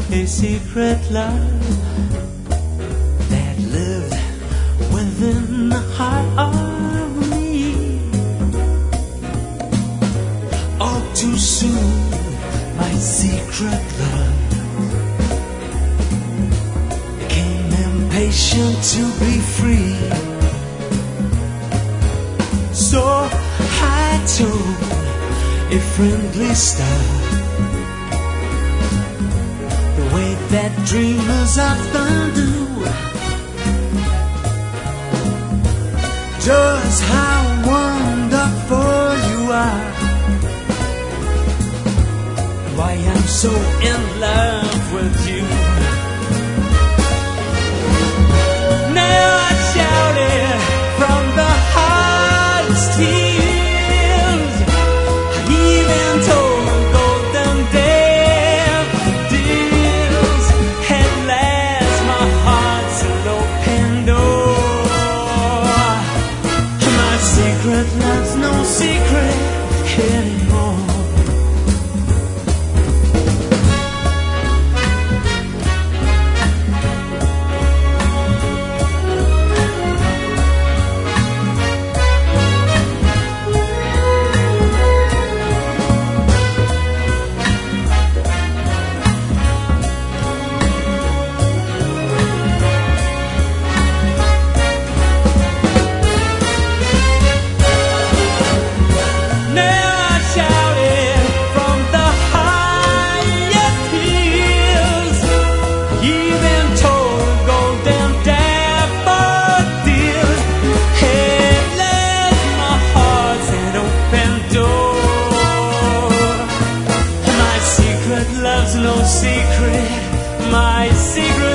a secret love that lived within the heart of me. All too soon, my secret love became impatient to be free. So I told a friendly star, the way that dreamers often do, just how wonderful you are, why I'm so in love with you. Now I shout it from the heart's tears. I even told golden daffodils. At last my heart's an open door. My secret love's no secret anymore. Love's no secret, my secret